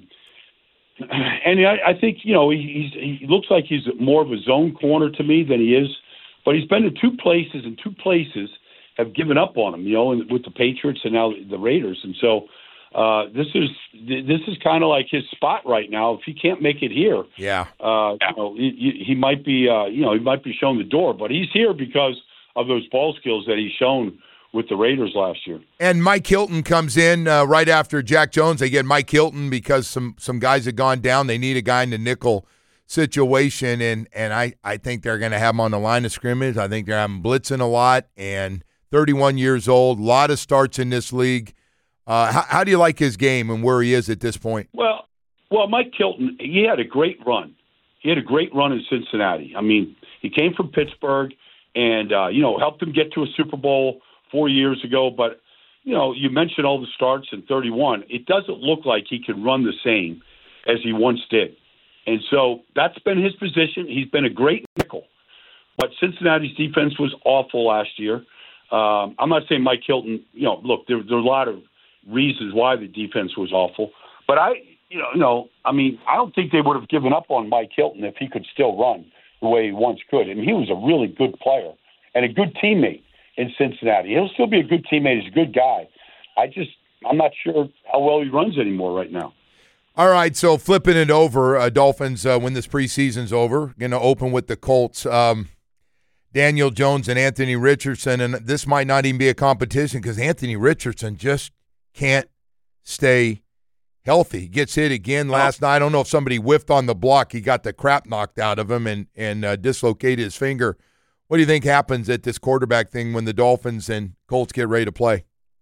and I, I think, you know, he, he's, he looks like he's more of a zone corner to me than he is, but he's been to two places, and two places have given up on him, you know, with the Patriots and now the Raiders. And so uh, this is this is kind of like his spot right now. If he can't make it here, yeah, uh, you know, he, he might be, uh, you know, he might be shown the door. But he's here because of those ball skills that he's shown with the Raiders last year. And Mike Hilton comes in uh, right after Jack Jones. They get Mike Hilton because some some guys had gone down. They need a guy in the nickel situation, and and I, I think they're going to have him on the line of scrimmage. I think they're having blitzing a lot, and thirty-one years old, a lot of starts in this league. Uh, how, how do you like his game and where he is at this point? Well, well, Mike Hilton, he had a great run. He had a great run in Cincinnati. I mean, he came from Pittsburgh and, uh, you know, helped him get to a Super Bowl four years ago. But, you know, you mentioned all the starts in thirty-one. It doesn't look like he can run the same as he once did. And so that's been his position. He's been a great nickel. But Cincinnati's defense was awful last year. Um, I'm not saying Mike Hilton, you know, look, there, there are a lot of reasons why the defense was awful. But I, you know, no, I mean, I don't think they would have given up on Mike Hilton if he could still run the way he once could. I mean, he was a really good player and a good teammate in Cincinnati. He'll still be a good teammate. He's a good guy. I just, I'm not sure how well he runs anymore right now. All right, so flipping it over, uh, Dolphins, uh, when this preseason's over, going to open with the Colts. Um, Daniel Jones and Anthony Richardson, and this might not even be a competition because Anthony Richardson just can't stay healthy. He gets hit again last oh. night. I don't know if somebody whiffed on the block. He got the crap knocked out of him and, and uh, dislocated his finger. What do you think happens at this quarterback thing when the Dolphins and Colts get ready to play?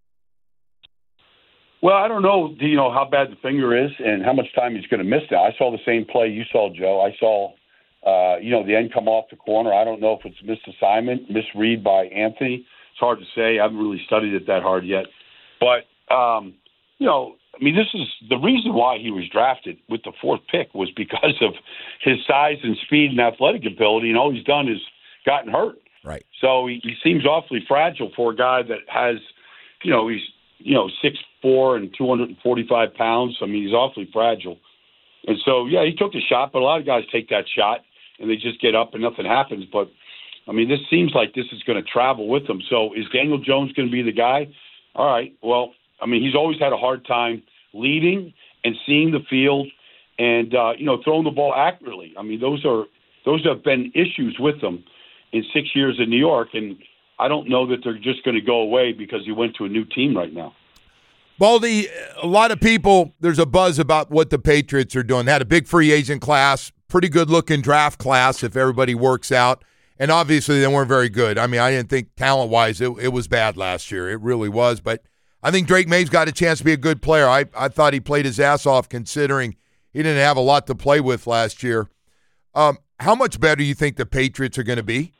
Well, I don't know, you know, how bad the finger is and how much time he's going to miss that. I saw the same play you saw, Joe. I saw – Uh, you know, the end come off the corner. I don't know if it's missed assignment, misread by Anthony. It's hard to say. I haven't really studied it that hard yet. But, um, you know, I mean, this is the reason why he was drafted with the fourth pick was because of his size and speed and athletic ability, and all he's done is gotten hurt. Right. So he, he seems awfully fragile for a guy that has, you know, he's, you know, six foot four and two hundred forty-five pounds. I mean, he's awfully fragile. And so, yeah, he took the shot, but a lot of guys take that shot and they just get up and nothing happens. But, I mean, this seems like this is going to travel with them. So is Daniel Jones going to be the guy? All right. Well, I mean, he's always had a hard time leading and seeing the field and, uh, you know, throwing the ball accurately. I mean, those are those have been issues with him in six years in New York, and I don't know that they're just going to go away because he went to a new team right now. Baldy, a lot of people, there's a buzz about what the Patriots are doing. They had a big free agent class, pretty good-looking draft class if everybody works out, and obviously they weren't very good. I mean, I didn't think talent-wise it, it was bad last year. It really was, but I think Drake May's got a chance to be a good player. I, I thought he played his ass off considering he didn't have a lot to play with last year. Um, how much better do you think the Patriots are going to be?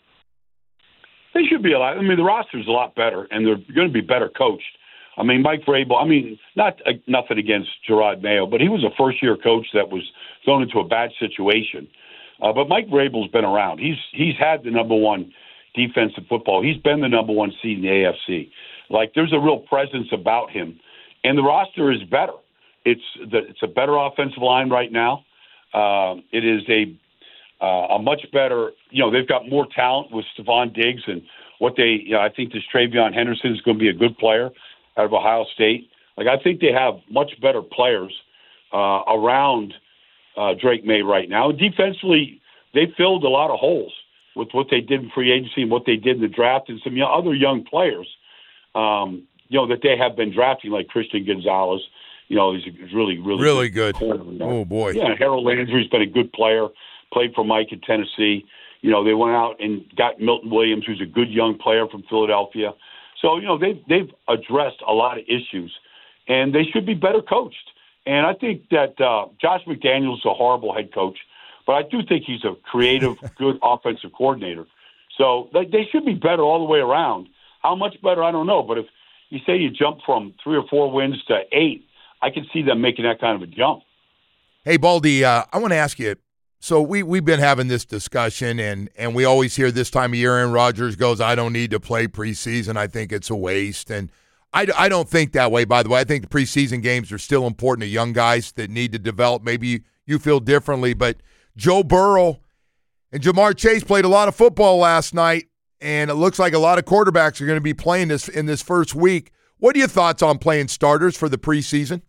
They should be a lot. I mean, the roster's a lot better, and they're going to be better coached. I mean, Mike Vrabel, I mean, not uh, nothing against Gerard Mayo, but he was a first-year coach that was thrown into a bad situation. Uh, but Mike Vrabel's been around. He's he's had the number one defense in football. He's been the number one seed in the A F C. Like, there's a real presence about him. And the roster is better. It's the, it's a better offensive line right now. Uh, it is a uh, a much better, you know, they've got more talent with Stephon Diggs and what they, you know, I think this Travion Henderson is going to be a good player out of Ohio State. Like, I think they have much better players uh, around uh, Drake May right now. Defensively, they filled a lot of holes with what they did in free agency and what they did in the draft, and some other young players, um, you know, that they have been drafting, like Christian Gonzalez. You know, he's a really, really, really good. good. Oh boy, yeah. Harold Landry's been a good player. Played for Mike in Tennessee. You know, they went out and got Milton Williams, who's a good young player from Philadelphia. So, you know, they've they've addressed a lot of issues, and they should be better coached. And I think that uh, Josh McDaniels is a horrible head coach, but I do think he's a creative, good offensive coordinator. So they, they should be better all the way around. How much better, I don't know. But if you say you jump from three or four wins to eight, I can see them making that kind of a jump. Hey, Baldy, uh, I want to ask you, so we, we've been having this discussion, and, and we always hear this time of year Aaron Rodgers goes, I don't need to play preseason. I think it's a waste. And I, I don't think that way, by the way. I think the preseason games are still important to young guys that need to develop. Maybe you feel differently, but Joe Burrow and Jamar Chase played a lot of football last night, and it looks like a lot of quarterbacks are going to be playing this in this first week. What are your thoughts on playing starters for the preseason?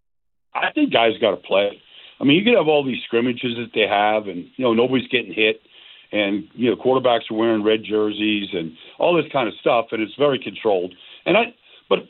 I think guys got to play. I mean, you can have all these scrimmages that they have, and, you know, nobody's getting hit, and, you know, quarterbacks are wearing red jerseys and all this kind of stuff, and it's very controlled. And I, but,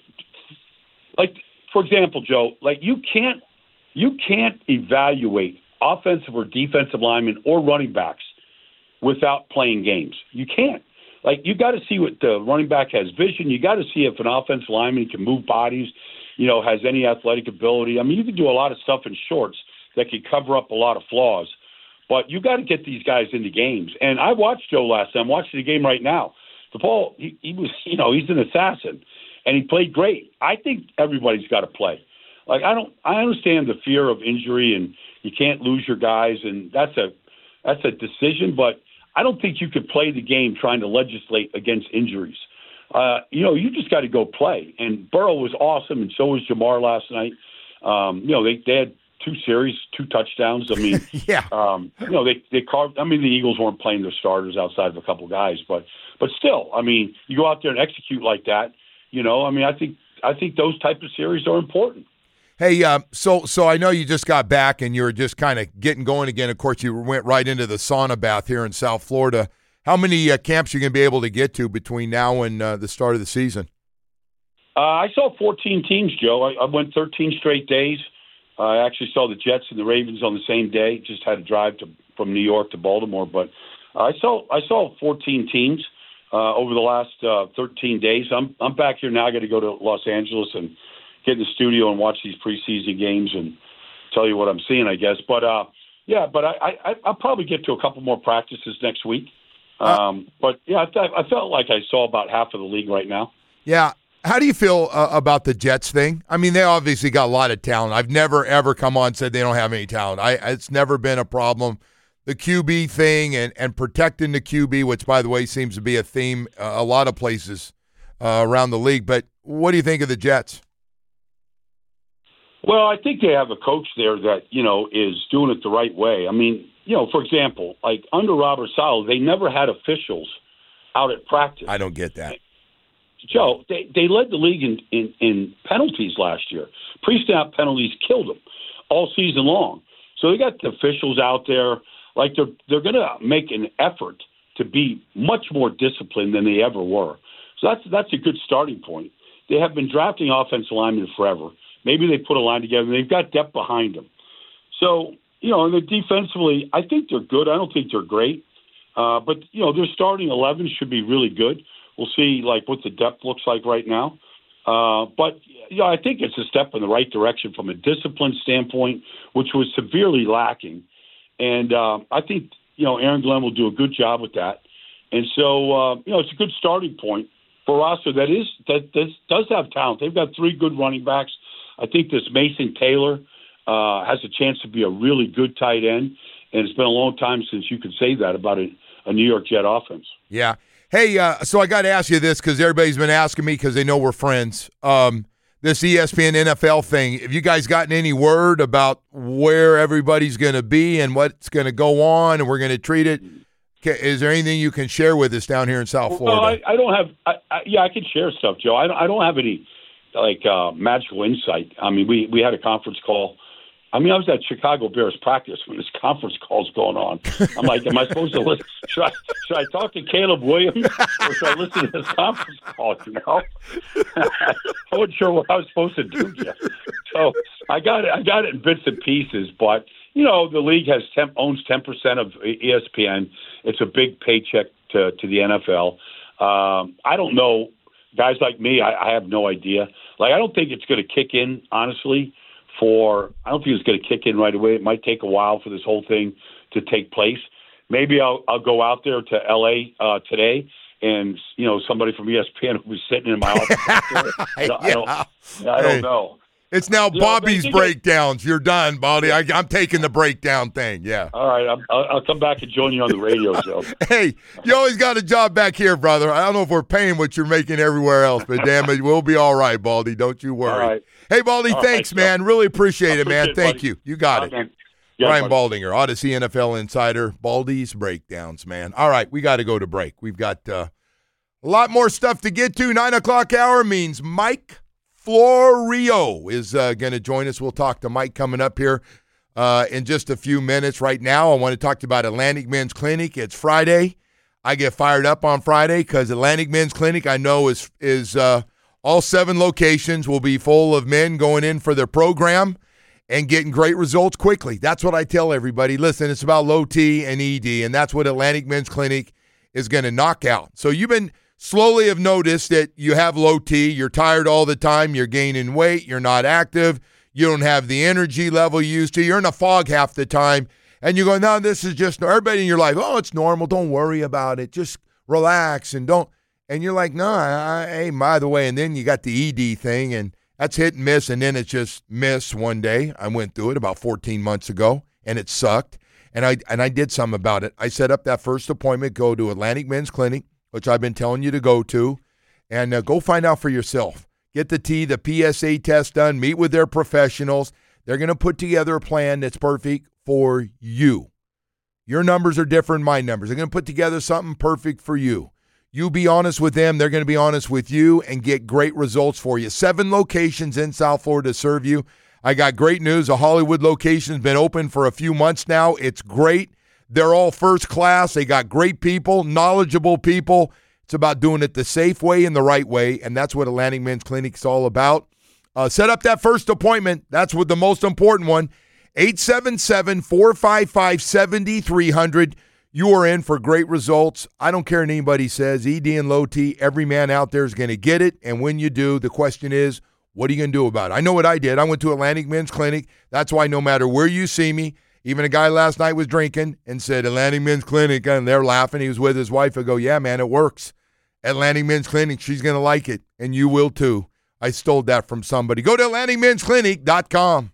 like, for example, Joe, like, you can't, you can't evaluate offensive or defensive linemen or running backs without playing games. You can't. Like, you got to see what the running back has vision. You got to see if an offensive lineman can move bodies, you know, has any athletic ability. I mean, you can do a lot of stuff in shorts that can cover up a lot of flaws. But you got to get these guys into games. And I watched Joe last time. I'm watching the game right now. DePaul, he, he was, you know, he's an assassin, and he played great. I think everybody's got to play. Like, I don't, I understand the fear of injury, and you can't lose your guys, and that's a, that's a decision. But I don't think you could play the game trying to legislate against injuries. Uh, you know, you just got to go play. And Burrow was awesome, and so was Jamar last night. Um, you know, they, they had two series, two touchdowns. I mean, yeah. Um, you know, they they carved. I mean, the Eagles weren't playing their starters outside of a couple guys, but but still, I mean, you go out there and execute like that. You know, I mean, I think I think those type of series are important. Hey, uh, so so I know you just got back and you're just kind of getting going again. Of course, you went right into the sauna bath here in South Florida. How many uh, camps are you going to be able to get to between now and uh, the start of the season? Uh, I saw fourteen teams, Joe. I, I went thirteen straight days. I actually saw the Jets and the Ravens on the same day. Just had to drive to from New York to Baltimore, but I saw I saw fourteen teams uh, over the last uh, thirteen days. I'm I'm back here now. I got to go to Los Angeles and get in the studio and watch these preseason games and tell you what I'm seeing, I guess. But uh, yeah, but I, I I'll probably get to a couple more practices next week. Um, uh, but yeah, I, th- I felt like I saw about half of the league right now. Yeah. How do you feel uh, about the Jets thing? I mean, they obviously got a lot of talent. I've never, ever come on and said they don't have any talent. I It's never been a problem. The Q B thing and, and protecting the Q B, which, by the way, seems to be a theme uh, a lot of places uh, around the league. But what do you think of the Jets? Well, I think they have a coach there that, you know, is doing it the right way. I mean, you know, for example, like under Robert Saleh, they never had officials out at practice. I don't get that. Joe, they, they led the league in, in, in penalties last year. Pre-snap penalties killed them all season long. So they got the officials out there. Like they're, they're going to make an effort to be much more disciplined than they ever were. So that's, that's a good starting point. They have been drafting offensive linemen forever. Maybe they put a line together, and they've got depth behind them. So, you know, and then defensively, I think they're good. I don't think they're great. Uh, but, you know, their starting eleven should be really good. We'll see, like, what the depth looks like right now. Uh, but, you know, I think it's a step in the right direction from a discipline standpoint, which was severely lacking. And uh, I think, you know, Aaron Glenn will do a good job with that. And so, uh, you know, it's a good starting point for a roster that is that does, does have talent. They've got three good running backs. I think this Mason Taylor uh, has a chance to be a really good tight end. And it's been a long time since you could say that about a, a New York Jet offense. Yeah. Hey, uh, so I got to ask you this because everybody's been asking me because they know we're friends. Um, this E S P N N F L thing, have you guys gotten any word about where everybody's going to be and what's going to go on and we're going to treat it? Is there anything you can share with us down here in South Florida? Well, I, I don't have I, I, – yeah, I can share stuff, Joe. I don't, I don't have any, like, uh, magical insight. I mean, we, we had a conference call I mean, I was at Chicago Bears practice when this conference call's going on. I'm like, am I supposed to listen? Should I, should I talk to Caleb Williams or should I listen to this conference call, you know? I wasn't sure what I was supposed to do yet. So I got it, I got it in bits and pieces, but, you know, the league has ten, owns ten percent of E S P N. It's a big paycheck to, to the N F L. Um, I don't know. Guys like me, I, I have no idea. Like, I don't think it's going to kick in, honestly, for – I don't think it's going to kick in right away. It might take a while for this whole thing to take place. Maybe I'll, I'll go out there to L A uh, today and, you know, somebody from E S P N will be sitting in my office. I don't, I don't, I don't know. It's now You Bobby's know, breakdowns. You're done, Baldy. I, I'm taking the breakdown thing. Yeah. All right. I'm, I'll, I'll come back and join you on the radio show. Hey, you always got a job back here, brother. I don't know if we're paying what you're making everywhere else, but damn it, we'll be all right, Baldy. Don't you worry. All right. Hey, Baldy, All thanks, right, man. Really appreciate it, man. Appreciate it, Thank buddy. you. You got All it. right, man. Yeah, Ryan buddy. Baldinger, Odyssey N F L Insider. Baldy's breakdowns, man. All right, we got to go to break. We've got uh, a lot more stuff to get to. Nine o'clock hour means Mike Florio is uh, going to join us. We'll talk to Mike coming up here uh, in just a few minutes. Right now, I want to talk to you about Atlantic Men's Clinic. It's Friday. I get fired up on Friday because Atlantic Men's Clinic, I know, is is uh, all seven locations will be full of men going in for their program and getting great results quickly. That's what I tell everybody. Listen, it's about low T and E D, and that's what Atlantic Men's Clinic is going to knock out. So you've been slowly have noticed that you have low T, you're tired all the time, you're gaining weight, you're not active, you don't have the energy level you used to, you're in a fog half the time, and you go, no, this is just, everybody in your life, oh, it's normal, don't worry about it, just relax and don't, and you're like, no, I, I, hey, by the way, and then you got the E D thing, and that's hit and miss, and then it's just miss one day. I went through it about fourteen months ago, and it sucked, and I and I did something about it. I set up that first appointment, go to Atlantic Men's Clinic, which I've been telling you to go to, and uh, go find out for yourself. Get the T, the P S A test done, meet with their professionals. They're going to put together a plan that's perfect for you. Your numbers are different, my numbers. They're going to put together something perfect for you. You be honest with them. They're going to be honest with you and get great results for you. Seven locations in South Florida to serve you. I got great news. The Hollywood location's been open for a few months now. It's great. They're all first class. They got great people, knowledgeable people. It's about doing it the safe way and the right way, and that's what Atlantic Men's Clinic is all about. Uh, set up that first appointment. That's what the most important one. eight seven seven, four five five, seven three zero zero. You are in for great results. I don't care what anybody says. E D and low T, every man out there is going to get it, and when you do, the question is, what are you going to do about it? I know what I did. I went to Atlantic Men's Clinic. That's why no matter where you see me, even a guy last night was drinking and said, Atlantic Men's Clinic, and they're laughing. He was with his wife. I go, yeah, man, it works. Atlantic Men's Clinic, she's going to like it, and you will too. I stole that from somebody. Go to Atlantic Men's Clinic dot com.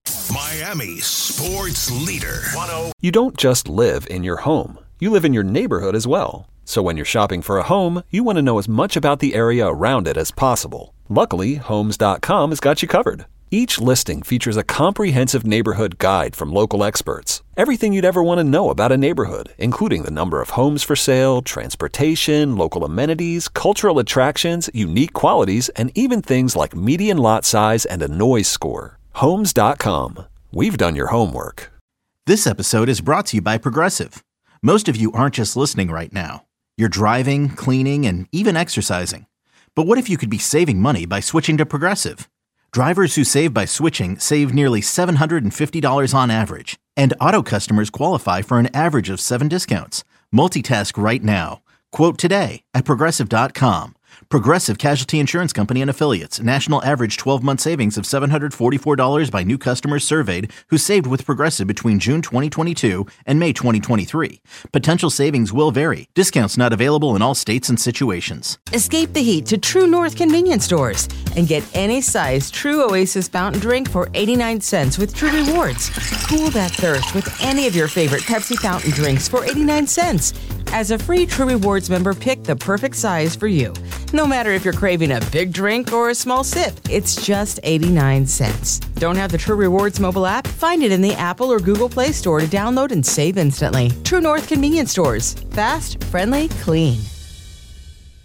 Miami sports leader. You don't just live in your home. You live in your neighborhood as well. So when you're shopping for a home, you want to know as much about the area around it as possible. Luckily, Homes dot com has got you covered. Each listing features a comprehensive neighborhood guide from local experts. Everything you'd ever want to know about a neighborhood, including the number of homes for sale, transportation, local amenities, cultural attractions, unique qualities, and even things like median lot size and a noise score. Homes dot com. We've done your homework. This episode is brought to you by Progressive. Most of you aren't just listening right now. You're driving, cleaning, and even exercising. But what if you could be saving money by switching to Progressive? Drivers who save by switching save nearly seven hundred fifty dollars on average. And auto customers qualify for an average of seven discounts. Multitask right now. Quote today at Progressive dot com. Progressive Casualty Insurance Company and Affiliates. National average twelve-month savings of seven hundred forty-four dollars by new customers surveyed who saved with Progressive between June twenty twenty-two and May twenty twenty-three. Potential savings will vary. Discounts not available in all states and situations. Escape the heat to True North convenience stores and get any size True Oasis fountain drink for eighty-nine cents with True Rewards. Cool that thirst with any of your favorite Pepsi fountain drinks for eighty-nine cents. As a free True Rewards member, pick the perfect size for you. No matter if you're craving a big drink or a small sip, it's just eighty-nine cents. Don't have the True Rewards mobile app? Find it in the Apple or Google Play Store to download and save instantly. True North convenience stores. Fast, friendly, clean.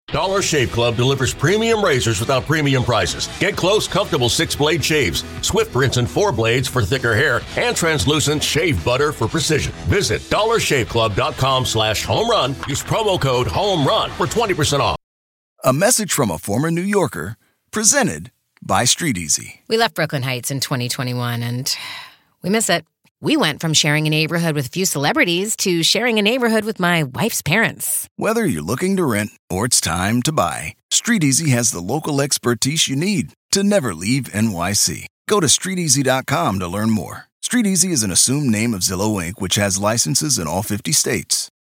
Dollar Shave Club delivers premium razors without premium prices. Get close, comfortable six-blade shaves, Swift Rinse and four blades for thicker hair, and translucent shave butter for precision. Visit dollar shave club dot com slash home run. Use promo code HOMERUN for twenty percent off. A message from a former New Yorker, presented by Street Easy. We left Brooklyn Heights in twenty twenty-one, and we miss it. We went from sharing a neighborhood with a few celebrities to sharing a neighborhood with my wife's parents. Whether you're looking to rent or it's time to buy, Street Easy has the local expertise you need to never leave N Y C. Go to street easy dot com to learn more. Street Easy is an assumed name of Zillow Incorporated, which has licenses in all fifty states.